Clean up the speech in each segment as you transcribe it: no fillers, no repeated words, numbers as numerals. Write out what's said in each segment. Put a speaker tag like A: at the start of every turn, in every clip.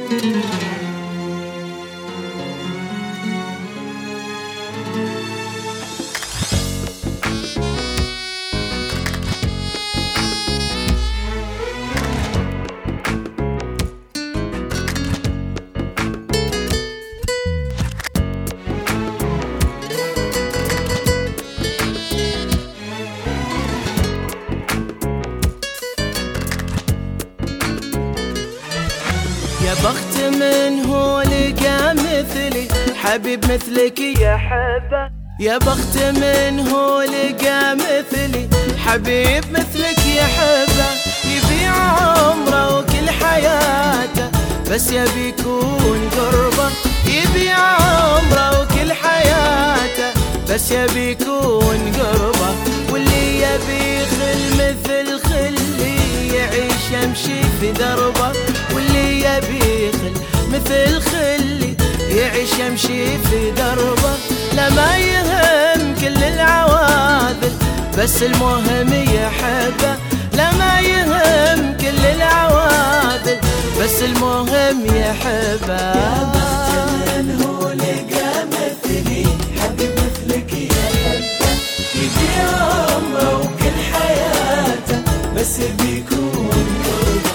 A: يا بخت من هو لقى مثلي حبيب مثلك يا حبه. يا بخت من هو لقى مثلي حبيب مثلك يا حبه. يبيع عمره وكل حياته بس يبي يكون قربه. يبيع عمره وكل حياته بس يبي يكون قربه. واللي يبي خل مثل خلي يعيش يمشي في دربه. واللي يبي خل مثل خلي يعيش يمشي في دربه. لما يهم كل العواذل بس المهم يحبه. لما يهم كل العواذل بس المهم يحبه.
B: يا بخت من هو لقى مثلي حبيب مثلك يا حبه. يبيع عمره وكل حياته بس بيكون قربه.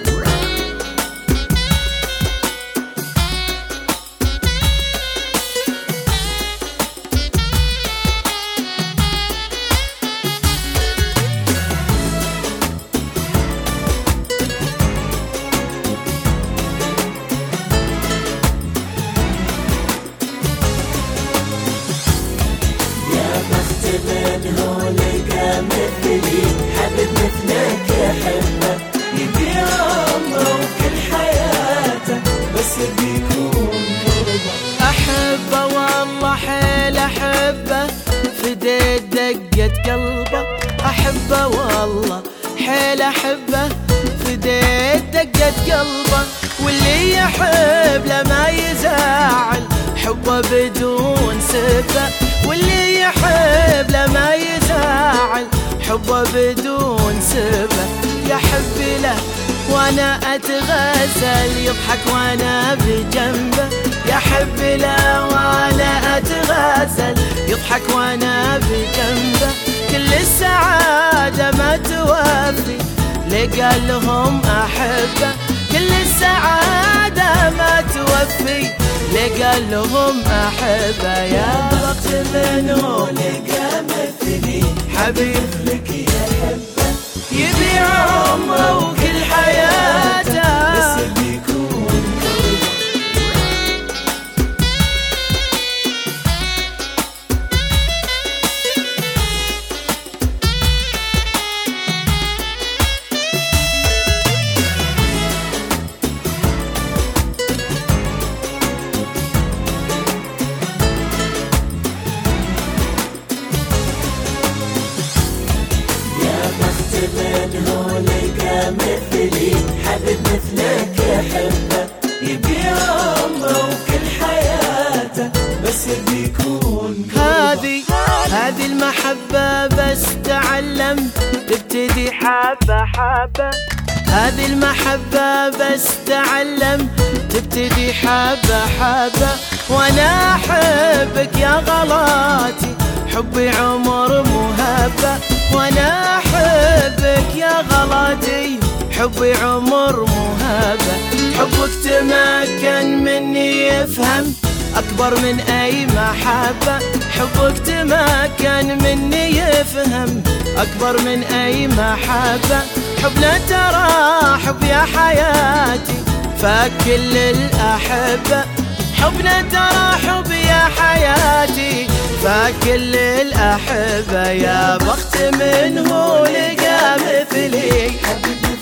B: من هو لقى مثلي حبيب مثلك يا حبه. يبيع عمره وكل حياته بس بيكون قربه.
A: أحبه والله حيل أحبه فديت دقة قلبه. أحبه والله حيل أحبه فديت دقة قلبه. واللي يحب لما يزعل حبه بدون سبه. واللي يحب لما يزعل حبه بدون سبه. يحب له وانا اتغزل يضحك وانا بجنبه. يحب له وانا اتغزل يضحك وانا بجنبه. كل السعادة ما توفي لقى لهم احبه. كل السعادة ما توفي لقى لهم احبه. يا
B: بخت من هو لقى مثلي حبيب مثلك يا حبه.
A: يبيع عمره وكل حياته
B: بس بيكون قربه. من هو لقى مثلي حبيب مثلك يا حبه. يبيع عمره وكل حياته بس بيكون قربه.
A: هذه المحبة بس تعلم تبتدي حبة حبة. هذه المحبة بس تعلم تبتدي حبة حبة. وانا احبك يا غلاتي حبي عمر مهبة. وانا احبك يا غلاتي حبي عمر مهبة. حبك تمكن مني يفهم اكبر من اي محبة. حبك تمكن مني يفهم اكبر من اي محبة. حبنا ترى حب يا حياتي فكل الاحبة. حبنا ترى حب يا حياتي فكل الأحبة. يا بخت من هو لقى مثلي
B: حبيب